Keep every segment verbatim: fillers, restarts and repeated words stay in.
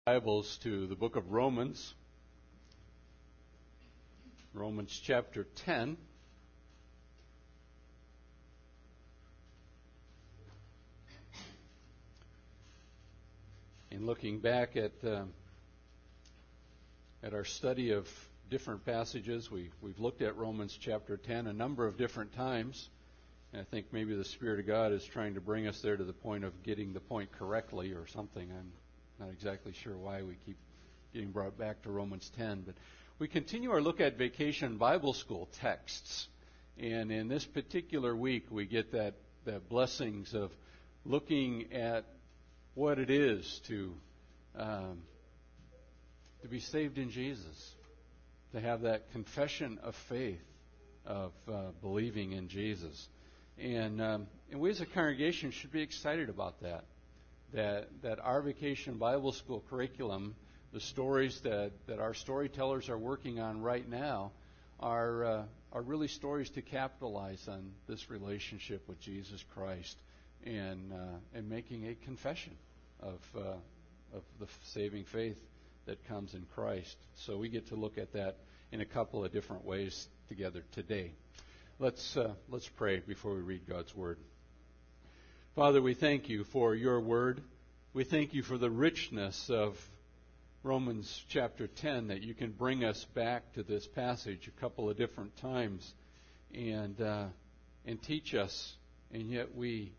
Bibles to the book of Romans, Romans chapter ten. In looking back at uh, at our study of different passages, we, we've looked at Romans chapter ten a number of different times. And I think maybe the Spirit of God is trying to bring us there to the point of getting the point correctly or something. I'm not exactly sure why we keep getting brought back to Romans ten, but we continue our look at Vacation Bible School texts. And in this particular week, we get that, that blessings of looking at what it is to um, to be saved in Jesus, to have that confession of faith of uh, believing in Jesus. And, um, and we as a congregation should be excited about that. That that our Vacation Bible School curriculum, the stories that, that our storytellers are working on right now, are uh, are really stories to capitalize on this relationship with Jesus Christ and uh, and making a confession of uh, of the saving faith that comes in Christ. So we get to look at that in a couple of different ways together today. Let's uh, let's pray before we read God's Word. Father, we thank you for your word. We thank you for the richness of Romans chapter ten, that you can bring us back to this passage a couple of different times and uh, and teach us, and yet we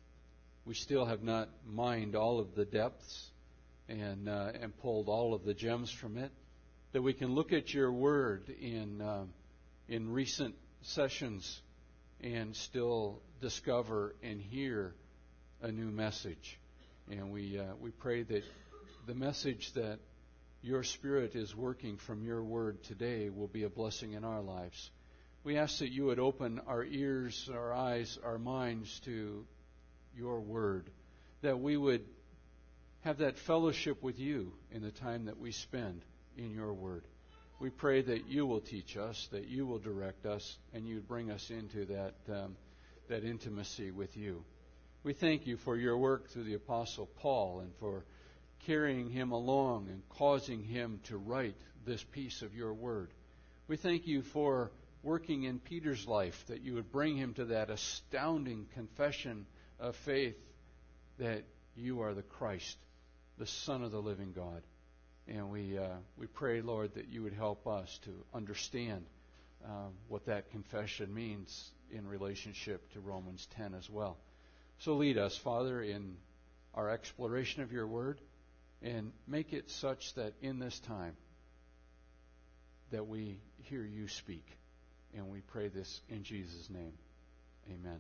we still have not mined all of the depths and uh, and pulled all of the gems from it. That we can look at your word in uh, in recent sessions and still discover and hear a new message. And we uh, we pray that the message that your Spirit is working from your word today will be a blessing in our lives. We ask that you would open our ears, our eyes, our minds to your word, that we would have that fellowship with you in the time that we spend in your word. We pray that you will teach us, that you will direct us, and you bring us into that um, that intimacy with you. We thank you for your work through the Apostle Paul and for carrying him along and causing him to write this piece of your word. We thank you for working in Peter's life, that you would bring him to that astounding confession of faith that you are the Christ, the Son of the living God. And we uh, we pray, Lord, that you would help us to understand uh, what that confession means in relationship to Romans ten as well. So lead us, Father, in our exploration of your word, and make it such that in this time that we hear you speak. And we pray this in Jesus' name. Amen.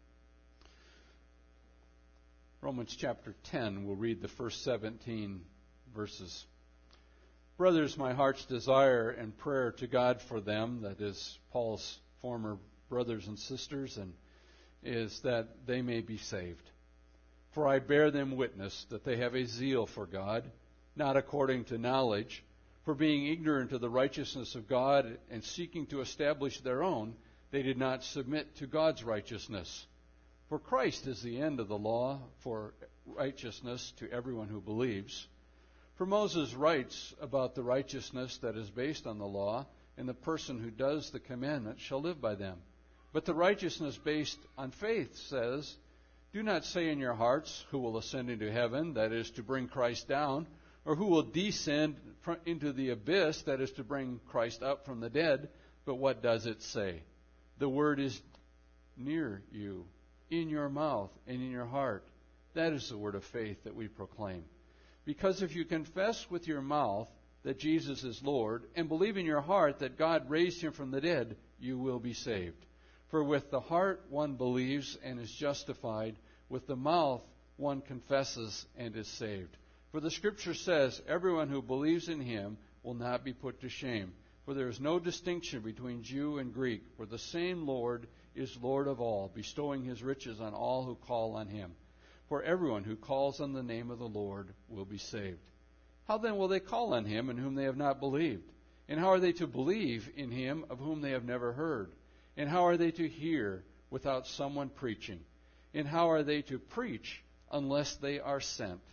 Romans chapter ten, we'll read the first seventeen verses. Brothers, my heart's desire and prayer to God for them, that is Paul's former brothers and sisters, and is that they may be saved. For I bear them witness that they have a zeal for God, not according to knowledge, for being ignorant of the righteousness of God and seeking to establish their own, they did not submit to God's righteousness. For Christ is the end of the law for righteousness to everyone who believes. For Moses writes about the righteousness that is based on the law, and the person who does the commandment shall live by them. But the righteousness based on faith says, do not say in your hearts, who will ascend into heaven, that is to bring Christ down, or who will descend into the abyss, that is to bring Christ up from the dead. But what does it say? The word is near you, in your mouth and in your heart. That is the word of faith that we proclaim. Because if you confess with your mouth that Jesus is Lord, and believe in your heart that God raised him from the dead, you will be saved. For with the heart one believes and is justified, with the mouth one confesses and is saved. For the Scripture says, everyone who believes in him will not be put to shame. For there is no distinction between Jew and Greek, for the same Lord is Lord of all, bestowing his riches on all who call on him. For everyone who calls on the name of the Lord will be saved. How then will they call on him in whom they have not believed? And how are they to believe in him of whom they have never heard? And how are they to hear without someone preaching? And how are they to preach unless they are sent?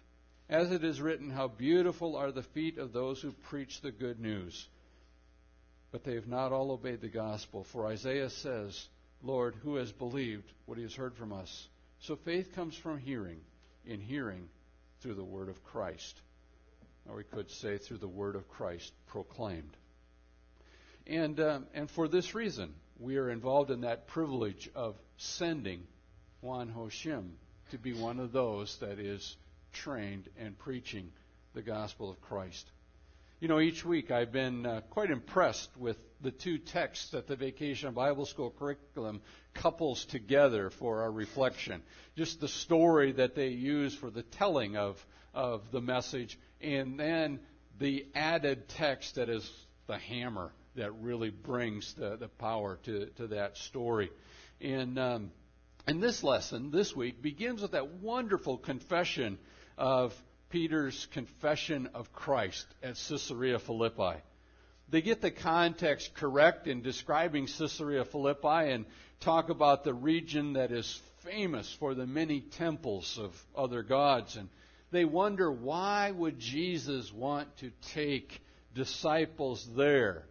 As it is written, how beautiful are the feet of those who preach the good news. But they have not all obeyed the gospel. For Isaiah says, Lord, who has believed what he has heard from us? So faith comes from hearing, in hearing through the word of Christ. Or we could say through the word of Christ proclaimed. And, um, and for this reason, we are involved in that privilege of sending Juan Hoshim to be one of those that is trained and preaching the gospel of Christ. You know, each week I've been uh, quite impressed with the two texts that the Vacation Bible School curriculum couples together for our reflection. Just the story that they use for the telling of, of the message, and then the added text that is the hammer that really brings the, the power to, to that story. And, um, and this lesson this week begins with that wonderful confession of Peter's confession of Christ at Caesarea Philippi. They get the context correct in describing Caesarea Philippi and talk about the region that is famous for the many temples of other gods. And they wonder, why would Jesus want to take disciples there?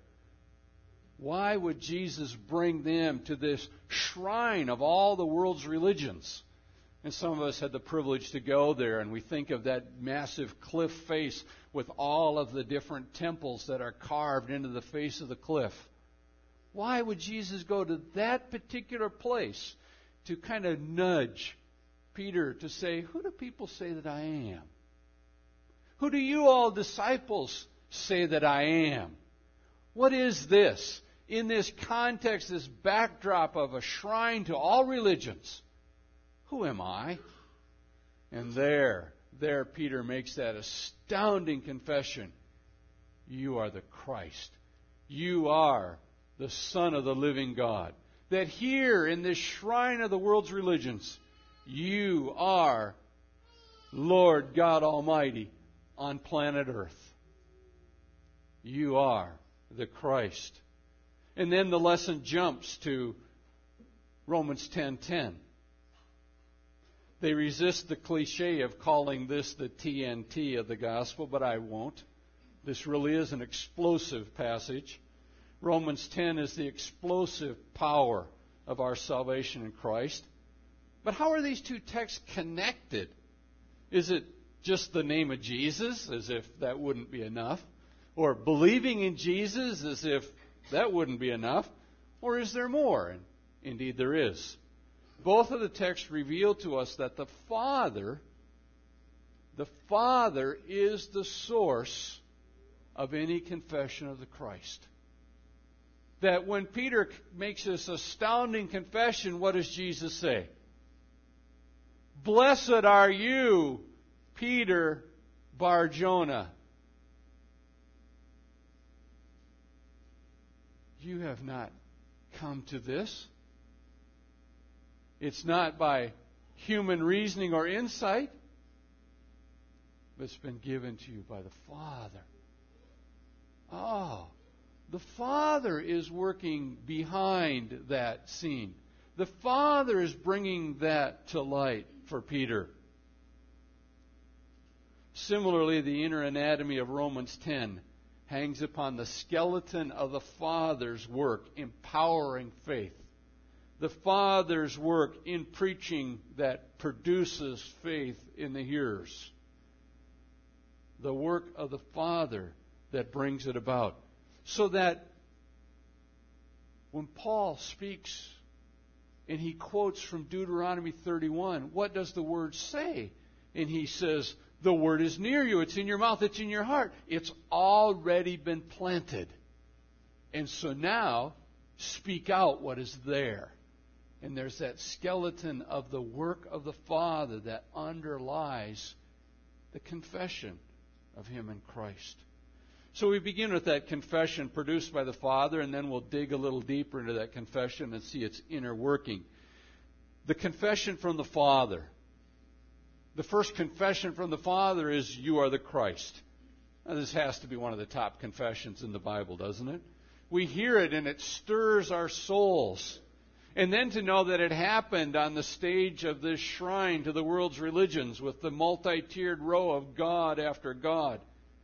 Why would Jesus bring them to this shrine of all the world's religions? And some of us had the privilege to go there, and we think of that massive cliff face with all of the different temples that are carved into the face of the cliff. Why would Jesus go to that particular place to kind of nudge Peter to say, who do people say that I am? Who do you all disciples say that I am? What is this? In this context, this backdrop of a shrine to all religions, who am I? And there, there Peter makes that astounding confession. You are the Christ. You are the Son of the living God. That here in this shrine of the world's religions, you are Lord God Almighty on planet Earth. You are the Christ. And then the lesson jumps to Romans ten ten. They resist the cliche of calling this the T N T of the gospel, but I won't. This really is an explosive passage. Romans ten is the explosive power of our salvation in Christ. But how are these two texts connected? Is it just the name of Jesus, as if that wouldn't be enough? Or believing in Jesus, as if that wouldn't be enough? Or is there more? And indeed there is. Both of the texts reveal to us that the Father, the Father is the source of any confession of the Christ. That when Peter makes this astounding confession, what does Jesus say? Blessed are you, Peter Bar-Jonah. You have not come to this. It's not by human reasoning or insight, but it's been given to you by the Father. Oh, the Father is working behind that scene. The Father is bringing that to light for Peter. Similarly, the inner anatomy of Romans ten hangs upon the skeleton of the Father's work, empowering faith. The Father's work in preaching that produces faith in the hearers. The work of the Father that brings it about. So that when Paul speaks and he quotes from Deuteronomy thirty-one, what does the Word say? And he says, the Word is near you. It's in your mouth. It's in your heart. It's already been planted. And so now, speak out what is there. And there's that skeleton of the work of the Father that underlies the confession of Him in Christ. So we begin with that confession produced by the Father, and then we'll dig a little deeper into that confession and see its inner working. The confession from the Father. The first confession from the Father is, you are the Christ. Now, this has to be one of the top confessions in the Bible, doesn't it? We hear it and it stirs our souls. And then to know that it happened on the stage of this shrine to the world's religions with the multi-tiered row of God after God.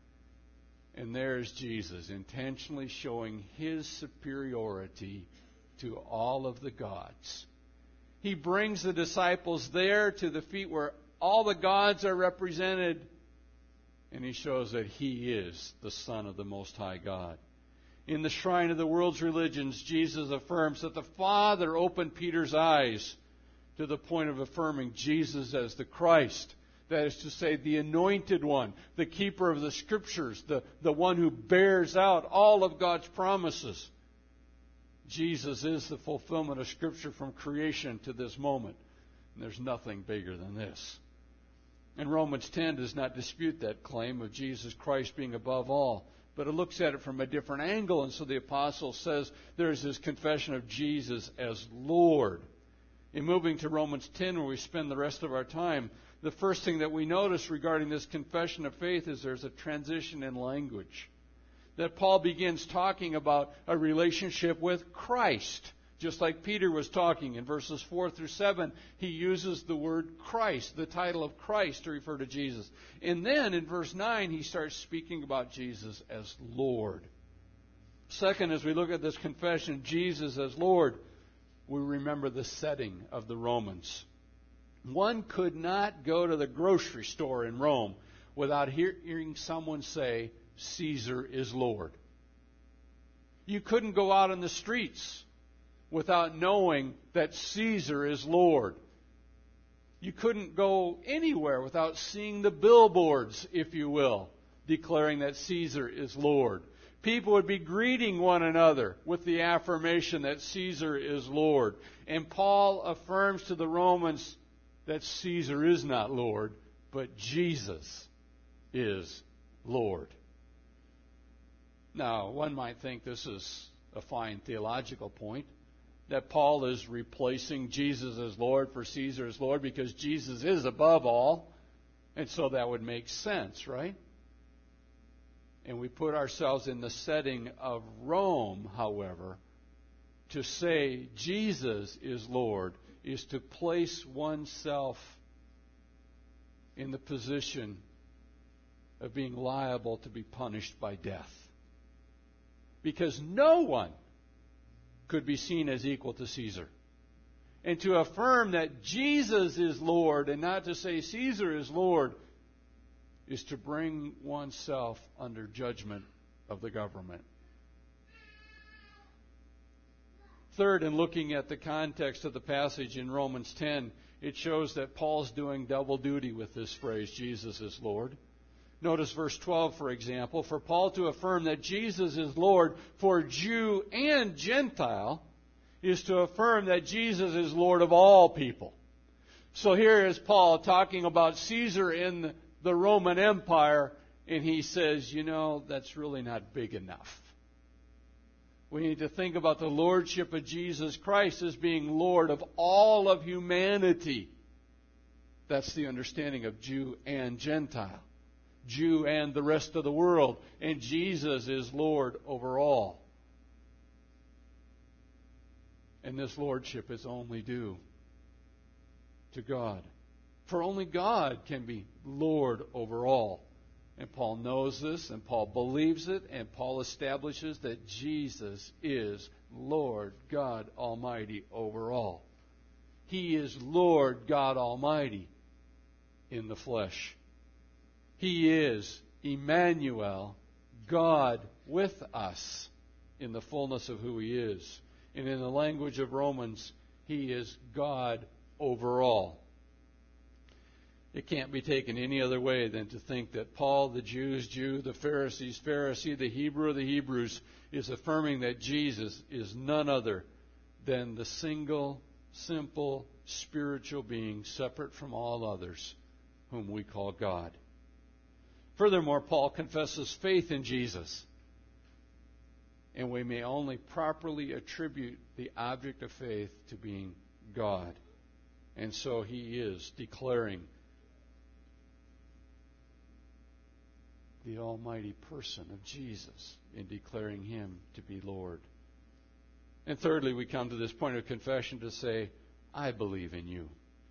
And there's Jesus intentionally showing His superiority to all of the gods. He brings the disciples there to the feet where all the gods are represented, and He shows that He is the Son of the Most High God. In the shrine of the world's religions, Jesus affirms that the Father opened Peter's eyes to the point of affirming Jesus as the Christ. That is to say, the anointed one, the keeper of the Scriptures, the, the one who bears out all of God's promises. Jesus is the fulfillment of Scripture from creation to this moment. And there's nothing bigger than this. And Romans ten does not dispute that claim of Jesus Christ being above all, but it looks at it from a different angle. And so the apostle says there's this confession of Jesus as Lord. In moving to Romans ten, where we spend the rest of our time, the first thing that we notice regarding this confession of faith is there's a transition in language. That Paul begins talking about a relationship with Christ. Just like Peter was talking in verses four through seven, he uses the word Christ, the title of Christ, to refer to Jesus. And then in verse nine, he starts speaking about Jesus as Lord. Second, as we look at this confession, Jesus as Lord, we remember the setting of the Romans. One could not go to the grocery store in Rome without hearing someone say, Caesar is Lord. You couldn't go out on the streets without knowing that Caesar is Lord. You couldn't go anywhere without seeing the billboards, if you will, declaring that Caesar is Lord. People would be greeting one another with the affirmation that Caesar is Lord. And Paul affirms to the Romans that Caesar is not Lord, but Jesus is Lord. Now, one might think this is a fine theological point, that Paul is replacing Jesus as Lord for Caesar as Lord because Jesus is above all, and so that would make sense, right? And we put ourselves in the setting of Rome, however. To say Jesus is Lord is to place oneself in the position of being liable to be punished by death. Because no one could be seen as equal to Caesar. And to affirm that Jesus is Lord and not to say Caesar is Lord is to bring oneself under judgment of the government. Third, in looking at the context of the passage in Romans ten, it shows that Paul's doing double duty with this phrase, Jesus is Lord. Notice verse twelve, for example. For Paul to affirm that Jesus is Lord for Jew and Gentile is to affirm that Jesus is Lord of all people. So here is Paul talking about Caesar in the Roman Empire, and he says, you know, that's really not big enough. We need to think about the lordship of Jesus Christ as being Lord of all of humanity. That's the understanding of Jew and Gentile. Jew and the rest of the world. And Jesus is Lord over all. And this lordship is only due to God. For only God can be Lord over all. And Paul knows this, and Paul believes it, and Paul establishes that Jesus is Lord God Almighty over all. He is Lord God Almighty in the flesh. He is Emmanuel, God with us in the fullness of who He is. And in the language of Romans, He is God over all. It can't be taken any other way than to think that Paul, the Jews, Jew, the Pharisees, Pharisee, the Hebrew, the Hebrews, is affirming that Jesus is none other than the single, simple, spiritual being separate from all others, whom we call God. Furthermore, Paul confesses faith in Jesus. And we may only properly attribute the object of faith to being God. And so he is declaring the almighty person of Jesus in declaring Him to be Lord. And thirdly, we come to this point of confession to say, I believe in you.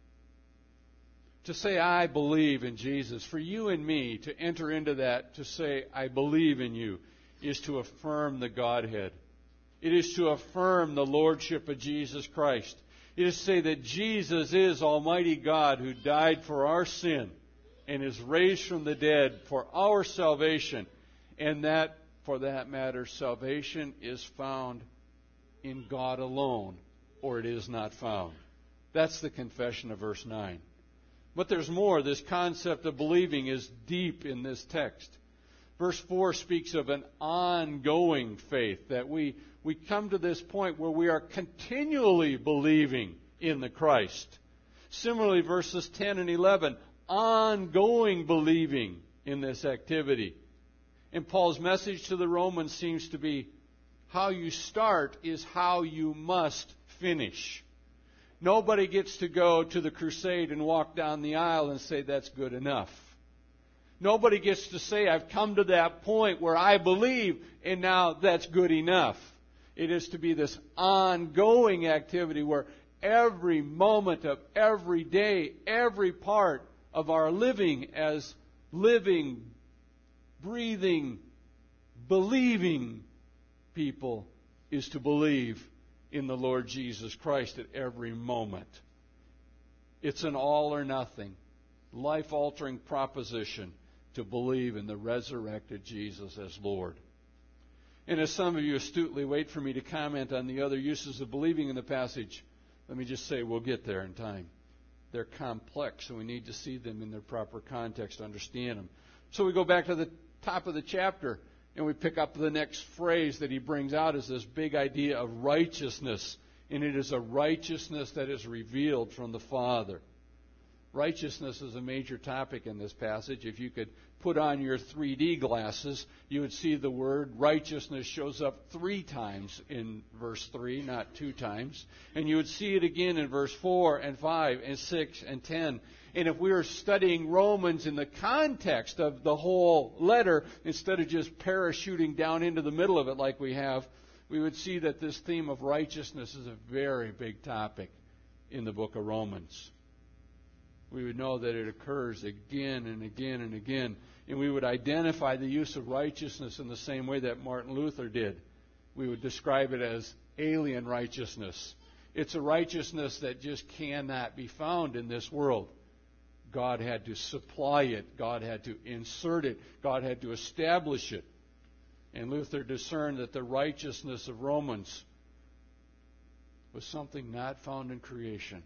To say, I believe in Jesus, for you and me to enter into that, to say, I believe in you, is to affirm the Godhead. It is to affirm the Lordship of Jesus Christ. It is to say that Jesus is Almighty God who died for our sin and is raised from the dead for our salvation. And that, for that matter, salvation is found in God alone, or it is not found. That's the confession of verse nine. But there's more. This concept of believing is deep in this text. Verse four speaks of an ongoing faith, that we, we come to this point where we are continually believing in the Christ. Similarly, verses ten and eleven, ongoing believing in this activity. And Paul's message to the Romans seems to be, how you start is how you must finish. Nobody gets to go to the crusade and walk down the aisle and say, that's good enough. Nobody gets to say, I've come to that point where I believe, and now that's good enough. It is to be this ongoing activity where every moment of every day, every part of our living as living, breathing, believing people is to believe in the Lord Jesus Christ at every moment. It's an all or nothing, life-altering proposition to believe in the resurrected Jesus as Lord. And as some of you astutely wait for me to comment on the other uses of believing in the passage, let me just say we'll get there in time. They're complex, and we need to see them in their proper context to understand them. So we go back to the top of the chapter, and we pick up the next phrase that he brings out as this big idea of righteousness. And it is a righteousness that is revealed from the Father. Righteousness is a major topic in this passage. If you could put on your three D glasses, you would see the word righteousness shows up three times in verse three, not two times. And you would see it again in verse four and five and six and ten. And if we were studying Romans in the context of the whole letter, instead of just parachuting down into the middle of it like we have, we would see that this theme of righteousness is a very big topic in the book of Romans. We would know that it occurs again and again and again. And we would identify the use of righteousness in the same way that Martin Luther did. We would describe it as alien righteousness. It's a righteousness that just cannot be found in this world. God had to supply it. God had to insert it. God had to establish it. And Luther discerned that the righteousness of Romans was something not found in creation.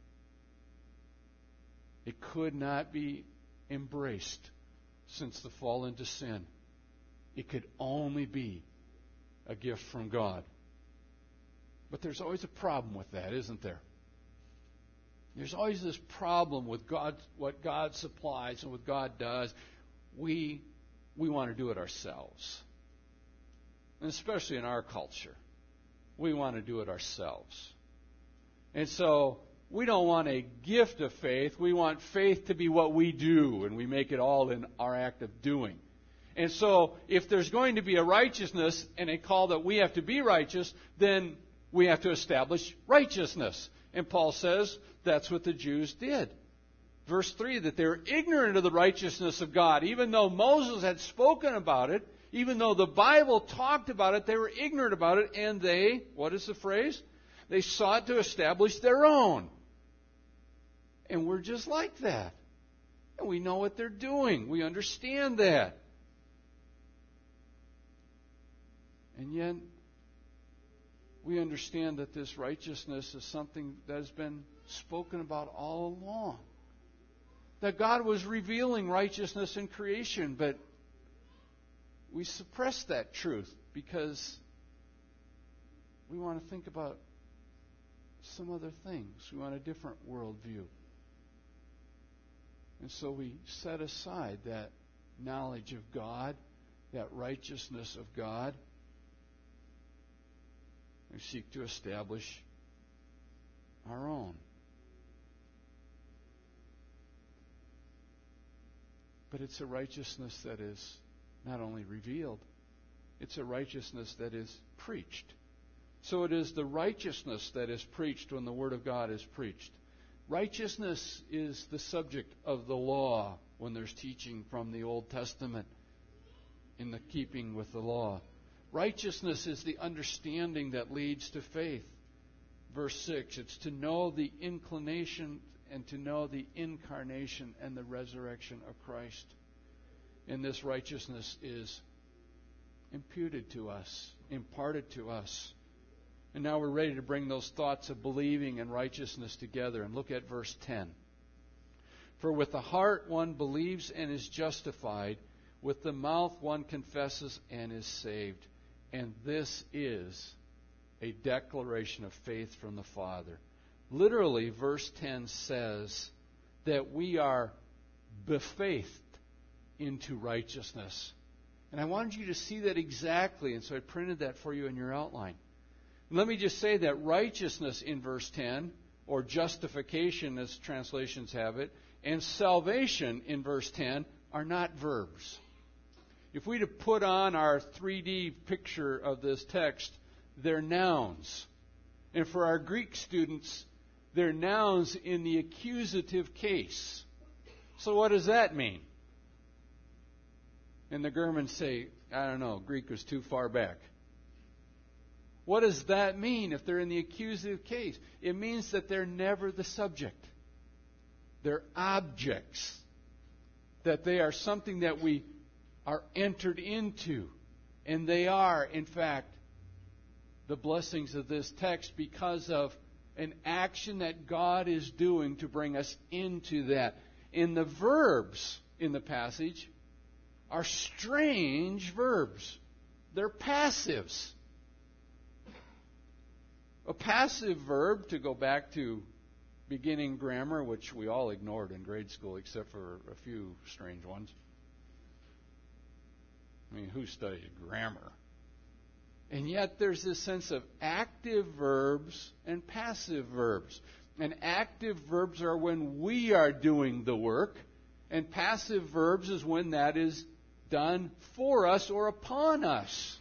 It could not be embraced since the fall into sin. It could only be a gift from God. But there's always a problem with that, isn't there? There's always this problem with God, what God supplies and what God does. We, we want to do it ourselves. And especially in our culture, we want to do it ourselves. And so we don't want a gift of faith. We want faith to be what we do, and we make it all in our act of doing. And so if there's going to be a righteousness and a call that we have to be righteous, then we have to establish righteousness. And Paul says that's what the Jews did. Verse three, that they were ignorant of the righteousness of God. Even though Moses had spoken about it, even though the Bible talked about it, they were ignorant about it, and they, what is the phrase? They sought to establish their own. And we're just like that. And we know what they're doing. We understand that. And yet, we understand that this righteousness is something that has been spoken about all along. That God was revealing righteousness in creation, but we suppress that truth because we want to think about some other things. We want a different worldview. And so we set aside that knowledge of God, that righteousness of God. We seek to establish our own. But it's a righteousness that is not only revealed, it's a righteousness that is preached. So it is the righteousness that is preached when the Word of God is preached. Righteousness is the subject of the law when there's teaching from the Old Testament in the keeping with the law. Righteousness is the understanding that leads to faith. Verse six, it's to know the inclination and to know the incarnation and the resurrection of Christ. And this righteousness is imputed to us, imparted to us. And now we're ready to bring those thoughts of believing and righteousness together. And look at verse ten. For with the heart one believes and is justified, with the mouth one confesses and is saved. And this is a declaration of faith from the Father. Literally, verse ten says that we are befaithed into righteousness. And I wanted you to see that exactly, and so I printed that for you in your outline. Let me just say that righteousness in verse ten, or justification as translations have it, and salvation in verse ten are not verbs. If we to put on our three D picture of this text, they're nouns. And for our Greek students, they're nouns in the accusative case. So what does that mean? And the Germans say, I don't know, Greek was too far back. What does that mean if they're in the accusative case? It means that they're never the subject. They're objects. That they are something that we are entered into. And they are, in fact, the blessings of this text because of an action that God is doing to bring us into that. And the verbs in the passage are strange verbs. They're passives. A passive verb, to go back to beginning grammar, which we all ignored in grade school except for a few strange ones. I mean, who studied grammar? And yet there's this sense of active verbs and passive verbs. And active verbs are when we are doing the work, and passive verbs is when that is done for us or upon us.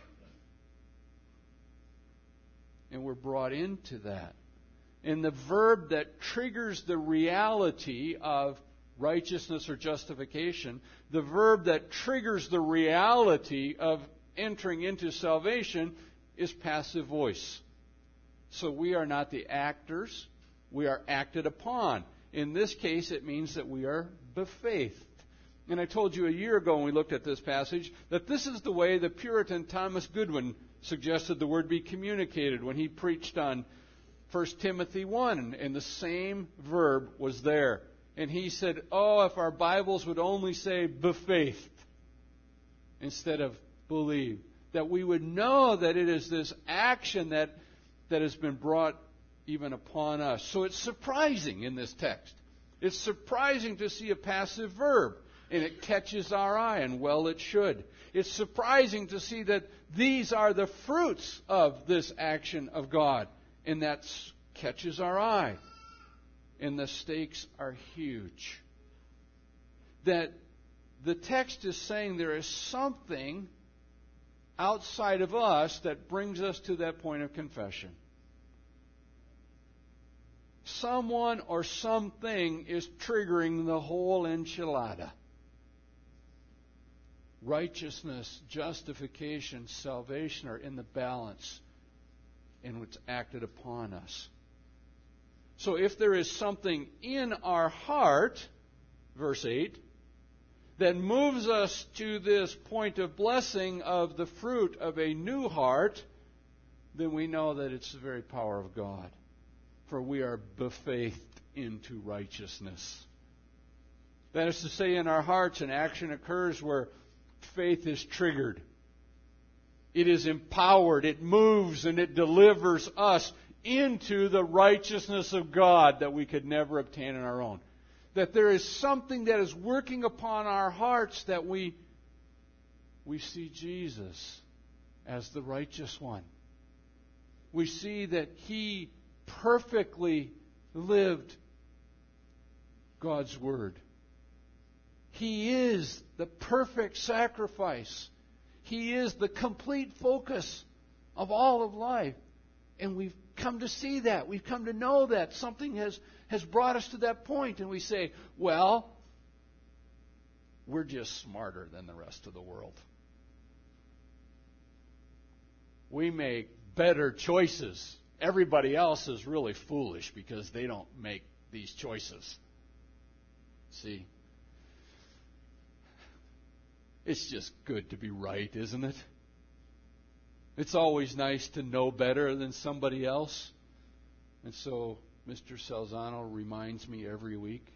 And we're brought into that. And the verb that triggers the reality of righteousness or justification, the verb that triggers the reality of entering into salvation, is passive voice. So we are not the actors, we are acted upon. In this case, it means that we are befaithed. And I told you a year ago when we looked at this passage that this is the way the Puritan Thomas Goodwin suggested the word be communicated when he preached on First Timothy one, and the same verb was there. And he said, oh, if our Bibles would only say befaithed instead of believe, that we would know that it is this action that, that has been brought even upon us. So it's surprising in this text. It's surprising to see a passive verb, and it catches our eye, and well it should. It's surprising to see that these are the fruits of this action of God, and that catches our eye. And the stakes are huge. That the text is saying there is something outside of us that brings us to that point of confession. Someone or something is triggering the whole enchilada. Righteousness, justification, salvation are in the balance in what's acted upon us. So if there is something in our heart, verse eight, that moves us to this point of blessing of the fruit of a new heart, then we know that it's the very power of God. For we are befaithed into righteousness. That is to say, in our hearts an action occurs where faith is triggered. It is empowered, it moves, and it delivers us into the righteousness of God that we could never obtain on our own. That there is something that is working upon our hearts that we, we see Jesus as the righteous one. We see that He perfectly lived God's Word. He is the perfect sacrifice. He is the complete focus of all of life. And we've come to see that. We've come to know that. Something has, has brought us to that point. And we say, well, we're just smarter than the rest of the world. We make better choices. Everybody else is really foolish because they don't make these choices. See? It's just good to be right, isn't it? It's always nice to know better than somebody else. And so Mister Salzano reminds me every week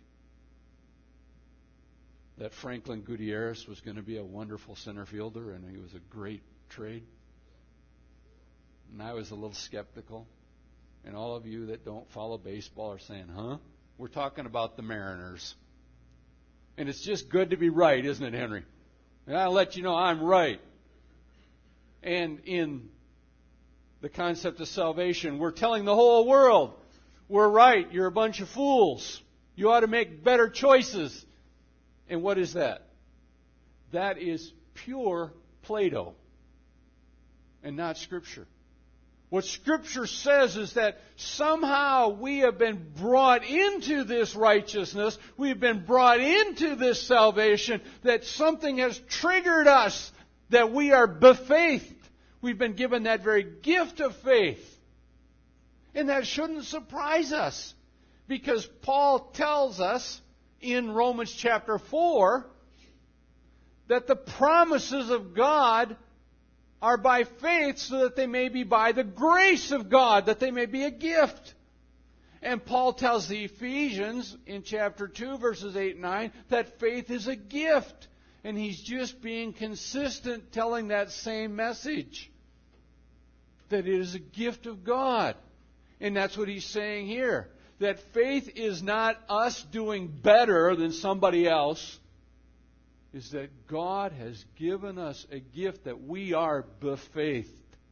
that Franklin Gutierrez was going to be a wonderful center fielder, and he was a great trade. And I was a little skeptical. And all of you that don't follow baseball are saying, huh? We're talking about the Mariners. And it's just good to be right, isn't it, Henry? And I'll let you know I'm right. And in the concept of salvation, we're telling the whole world, we're right, you're a bunch of fools. You ought to make better choices. And what is that? That is pure Plato and not Scripture. What Scripture says is that somehow we have been brought into this righteousness, we've been brought into this salvation, that something has triggered us, that we are befaithed. We've been given that very gift of faith. And that shouldn't surprise us, because Paul tells us in Romans chapter four that the promises of God are by faith, so that they may be by the grace of God, that they may be a gift. And Paul tells the Ephesians in chapter two, verses eight and nine, that faith is a gift. And he's just being consistent telling that same message, that it is a gift of God. And that's what he's saying here, that faith is not us doing better than somebody else, is that God has given us a gift that we are befaithed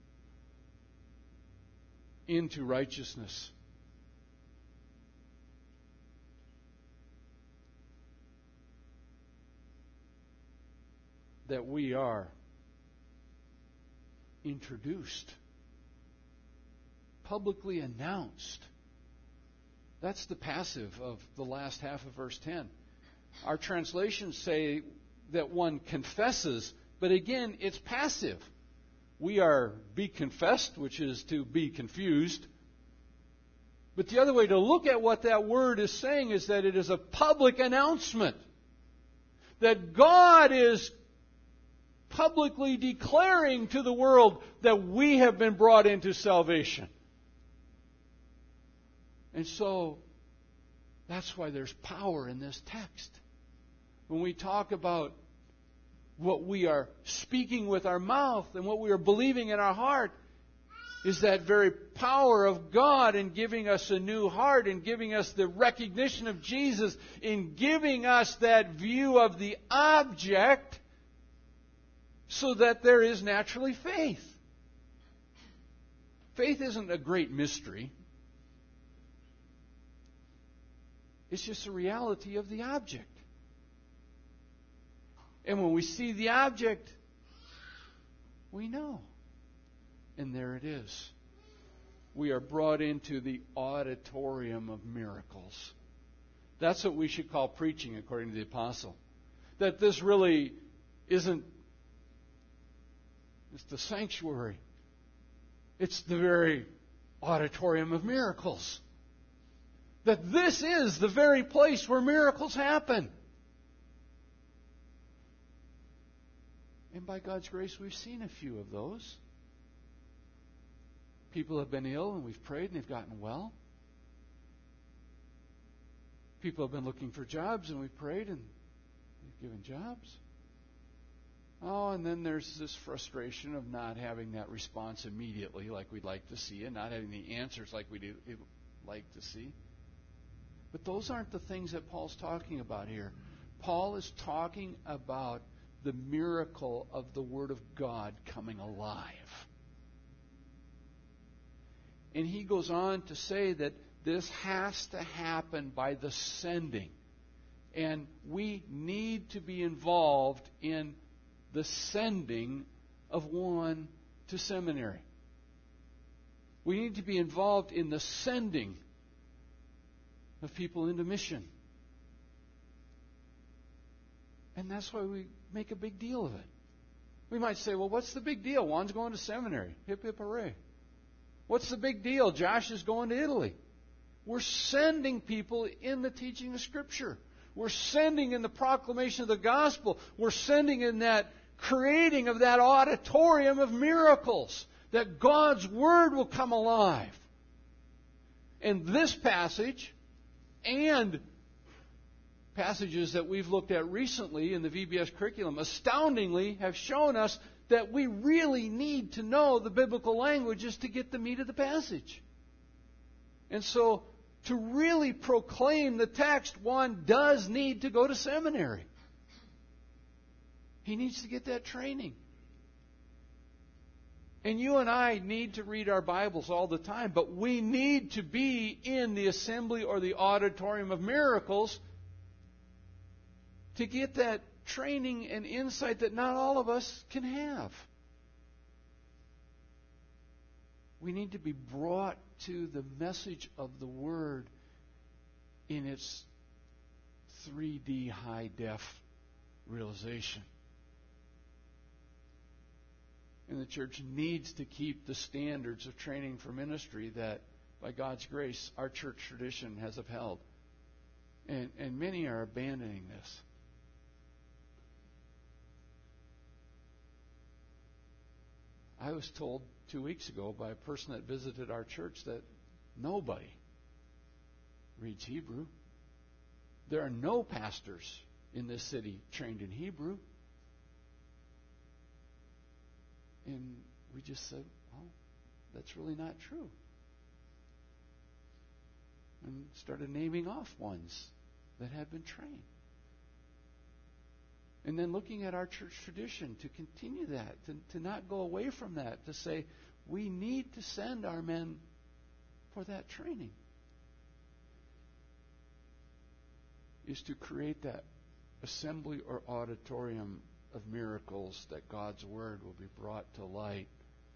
into righteousness. That we are introduced, publicly announced. That's the passive of the last half of verse ten. Our translations say that one confesses, but again, it's passive. We are be confessed, which is to be confused. But the other way to look at what that word is saying is that it is a public announcement. That God is publicly declaring to the world that we have been brought into salvation. And so, that's why there's power in this text. When we talk about what we are speaking with our mouth and what we are believing in our heart, is that very power of God in giving us a new heart, in giving us the recognition of Jesus, in giving us that view of the object, so that there is naturally faith. Faith isn't a great mystery. It's just a reality of the object. And when we see the object, we know. And there it is. We are brought into the auditorium of miracles. That's what we should call preaching, according to the apostle. That this really isn't, it's the sanctuary. It's the very auditorium of miracles. That this is the very place where miracles happen. And by God's grace, we've seen a few of those. People have been ill and we've prayed and they've gotten well. People have been looking for jobs and we've prayed and they've given jobs. Oh, and then there's this frustration of not having that response immediately like we'd like to see, and not having the answers like we'd like to see. But those aren't the things that Paul's talking about here. Paul is talking about the miracle of the Word of God coming alive. And he goes on to say that this has to happen by the sending. And we need to be involved in the sending of one to seminary. We need to be involved in the sending of people into mission. And that's why we make a big deal of it. We might say, well, what's the big deal? Juan's going to seminary. Hip, hip, hooray. What's the big deal? Josh is going to Italy. We're sending people in the teaching of Scripture. We're sending in the proclamation of the gospel. We're sending in that creating of that auditorium of miracles, that God's Word will come alive. And this passage and passages that we've looked at recently in the V B S curriculum astoundingly have shown us that we really need to know the biblical languages to get the meat of the passage. And so, to really proclaim the text, one does need to go to seminary. He needs to get that training. And you and I need to read our Bibles all the time, but we need to be in the assembly or the auditorium of miracles to get that training and insight that not all of us can have. We need to be brought to the message of the Word in its three D high-def realization. And the church needs to keep the standards of training for ministry that, by God's grace, our church tradition has upheld. And, and many are abandoning this. I was told two weeks ago by a person that visited our church that nobody reads Hebrew. There are no pastors in this city trained in Hebrew. And we just said, well, that's really not true. And started naming off ones that had been trained. And then looking at our church tradition to continue that, to, to not go away from that, to say we need to send our men for that training, is to create that assembly or auditorium of miracles that God's Word will be brought to light,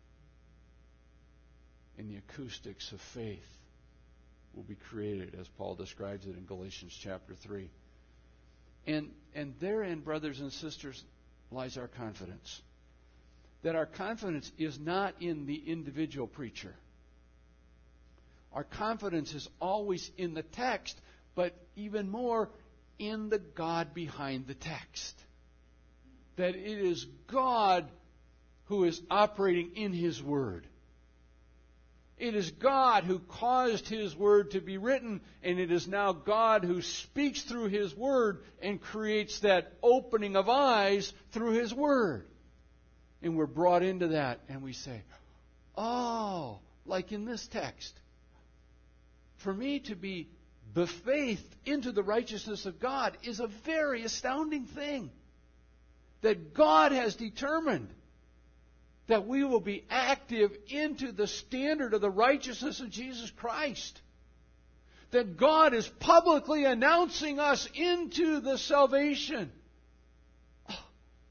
and the acoustics of faith will be created, as Paul describes it in Galatians chapter three. And, and therein, brothers and sisters, lies our confidence. That our confidence is not in the individual preacher. Our confidence is always in the text, but even more in the God behind the text. That it is God who is operating in His Word. It is God who caused His Word to be written, and it is now God who speaks through His Word and creates that opening of eyes through His Word. And we're brought into that, and we say, oh, like in this text, for me to be befaithed into the righteousness of God is a very astounding thing. That God has determined that we will be active into the standard of the righteousness of Jesus Christ. That God is publicly announcing us into the salvation. Oh,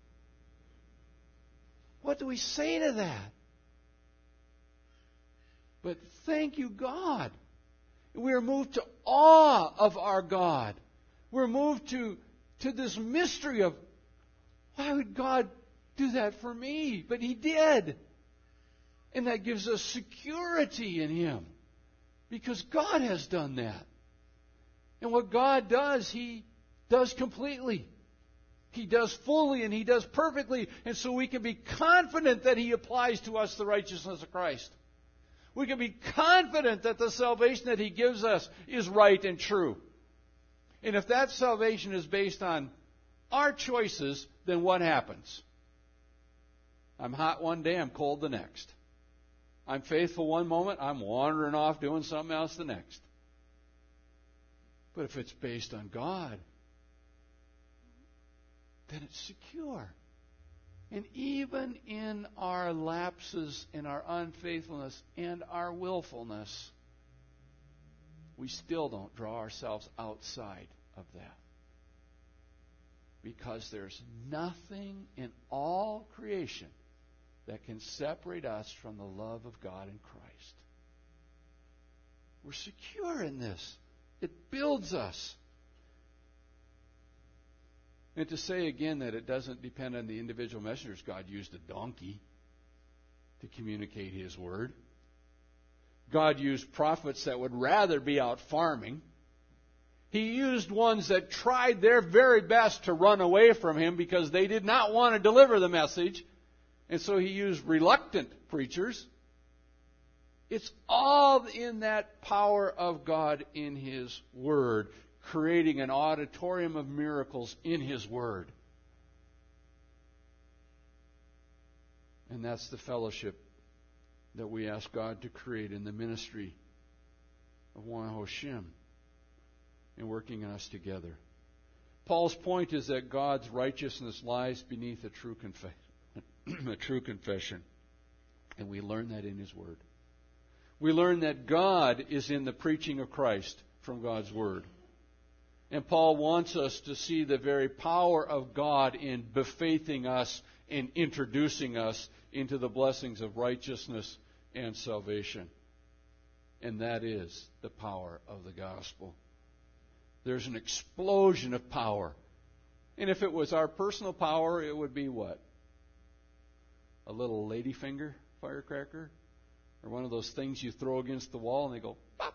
what do we say to that? But thank you, God. We are moved to awe of our God. We're moved to, to this mystery of, why would God do that for me? But He did. And that gives us security in Him. Because God has done that. And what God does, He does completely. He does fully and He does perfectly. And so we can be confident that He applies to us the righteousness of Christ. We can be confident that the salvation that He gives us is right and true. And if that salvation is based on our choices, then what happens? I'm hot one day, I'm cold the next. I'm faithful one moment, I'm wandering off doing something else the next. But if it's based on God, then it's secure. And even in our lapses, in our unfaithfulness, and our willfulness, we still don't draw ourselves outside of that. Because there's nothing in all creation that can separate us from the love of God in Christ. We're secure in this. It builds us. And to say again that it doesn't depend on the individual messengers, God used a donkey to communicate His word. God used prophets that would rather be out farming. He used ones that tried their very best to run away from Him because they did not want to deliver the message. And so He used reluctant preachers. It's all in that power of God in His Word, creating an auditorium of miracles in His Word. And that's the fellowship that we ask God to create in the ministry of Wanahoshim and working us together. Paul's point is that God's righteousness lies beneath a true confession, a true confession, and we learn that in His Word. We learn that God is in the preaching of Christ from God's Word. And Paul wants us to see the very power of God in befaithing us and introducing us into the blessings of righteousness and salvation. And that is the power of the gospel. There's an explosion of power. And if it was our personal power, it would be what? A little ladyfinger firecracker? Or one of those things you throw against the wall and they go, pop.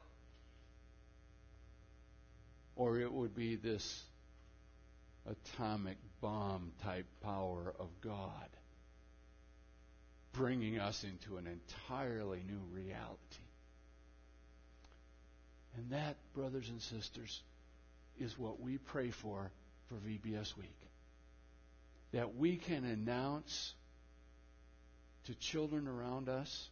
Or it would be this atomic bomb type power of God, bringing us into an entirely new reality. And that, brothers and sisters, is what we pray for for V B S Week. That we can announce to children around us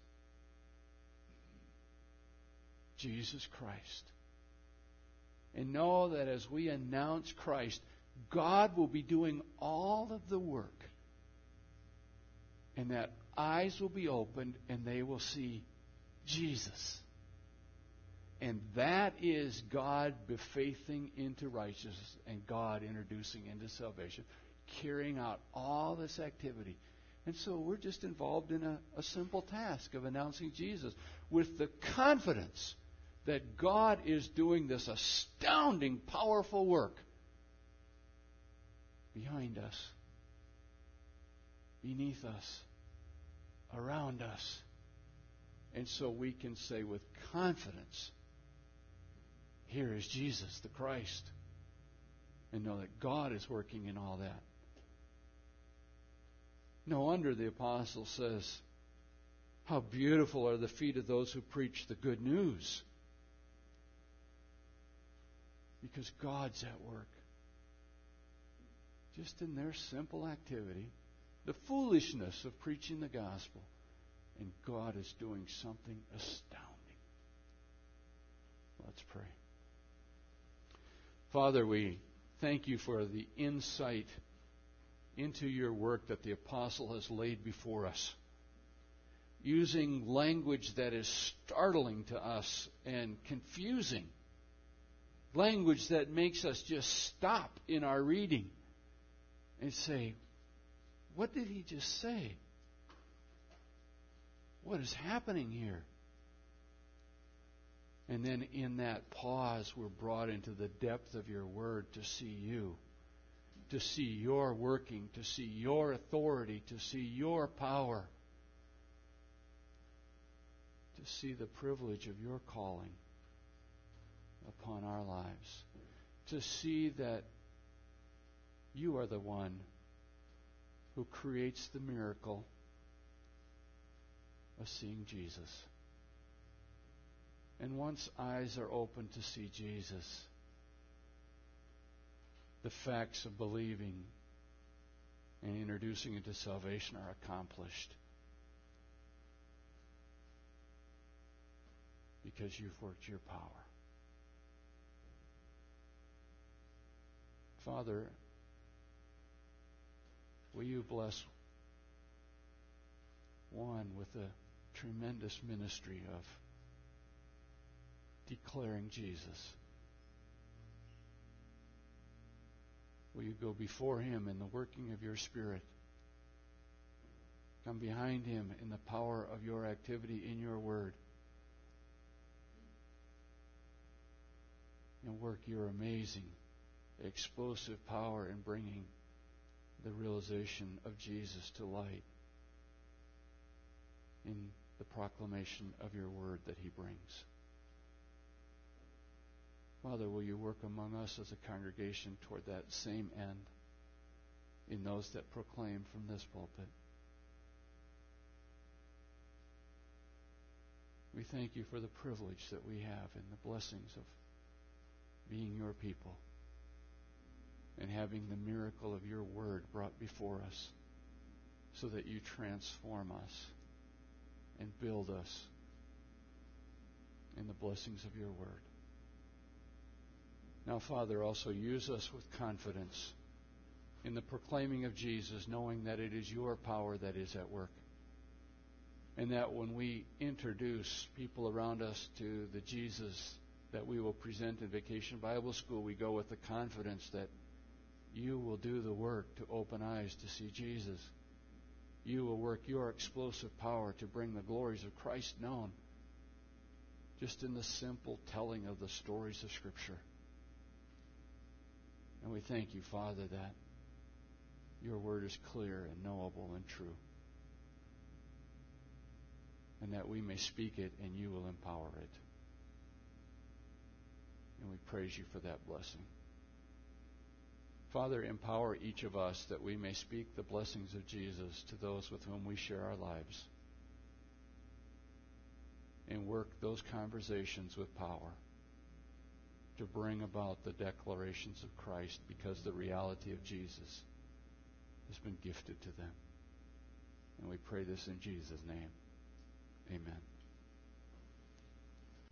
Jesus Christ. And know that as we announce Christ, God will be doing all of the work. And that eyes will be opened and they will see Jesus. And that is God befaithing into righteousness and God introducing into salvation, carrying out all this activity. And so we're just involved in a, a simple task of announcing Jesus with the confidence that God is doing this astounding, powerful work behind us, beneath us, around us. And so we can say with confidence, here is Jesus the Christ, and know that God is working in all that. No wonder the apostle says, how beautiful are the feet of those who preach the good news. Because God's at work. Just in their simple activity, the foolishness of preaching the gospel. And God is doing something astounding. Let's pray. Father, we thank you for the insight into your work that the apostle has laid before us, using language that is startling to us and confusing, language that makes us just stop in our reading and say, what did he just say? What is happening here? And then in that pause, we're brought into the depth of your word to see you, to see your working, to see your authority, to see your power, to see the privilege of your calling upon our lives, to see that you are the one who creates the miracle of seeing Jesus. And once eyes are open to see Jesus, the facts of believing and introducing into salvation are accomplished. Because you've worked your power. Father, will you bless one with a tremendous ministry of declaring Jesus? Will you go before him in the working of your Spirit? Come behind him in the power of your activity in your word. and work your amazing, explosive power in bringing the realization of Jesus to light in the proclamation of your word that he brings. Father, will you work among us as a congregation toward that same end in those that proclaim from this pulpit? We thank you for the privilege that we have and the blessings of being your people and having the miracle of your word brought before us so that you transform us and build us in the blessings of your word. Now, Father, also use us with confidence in the proclaiming of Jesus, knowing that it is your power that is at work. And that when we introduce people around us to the Jesus that we will present in Vacation Bible School, we go with the confidence that you will do the work to open eyes to see Jesus. You will work your explosive power to bring the glories of Christ known just in the simple telling of the stories of Scripture. And we thank you, Father, that your word is clear and knowable and true. And that we may speak it and you will empower it. And we praise you for that blessing. Father, empower each of us that we may speak the blessings of Jesus to those with whom we share our lives. And work those conversations with power to bring about the declarations of Christ, because the reality of Jesus has been gifted to them. And we pray this in Jesus' name. Amen.